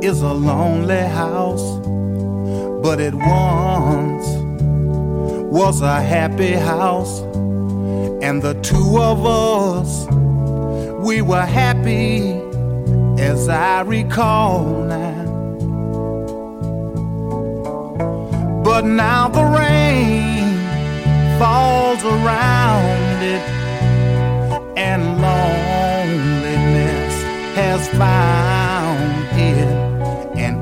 is a lonely house, but it once was a happy house. And the two of us, we were happy as I recall now. But now the rain falls around it, and loneliness has found it, and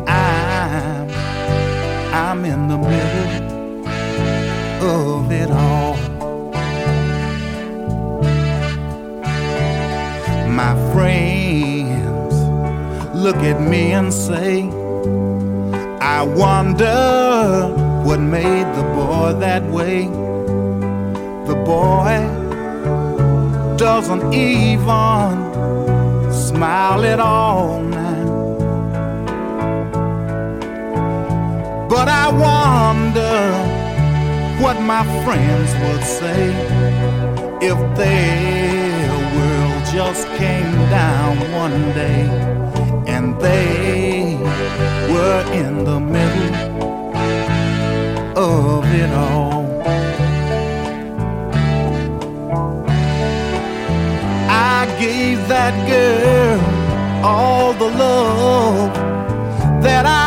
I'm in the middle of it all. My friends look at me and say, I wonder what made the boy that way. The boy doesn't even smile at all now. But I wonder what my friends would say if their world just came down one day and they were in the middle of it all. I gave that girl all the love that I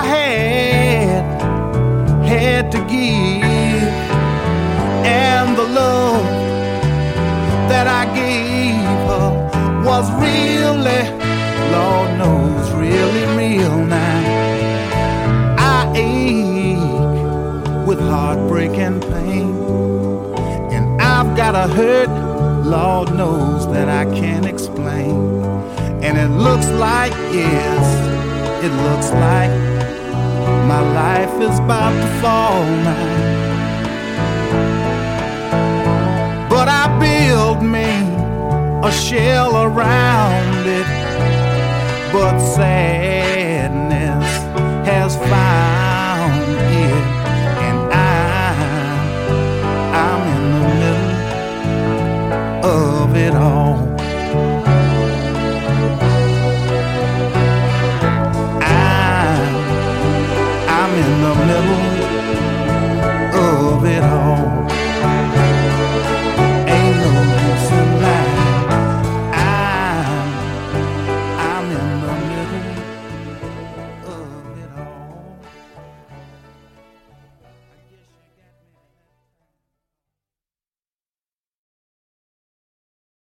had to give, and the love that I gave her was really, Lord knows, really real now. I ache with heartbreak and pain, and I've got a hurt, Lord knows, that I can't explain. And it looks like, yes, it looks like my life is about to fall now. But I build me a shell around it, but sadness has found it, and I'm in the middle of it all. I'm in the middle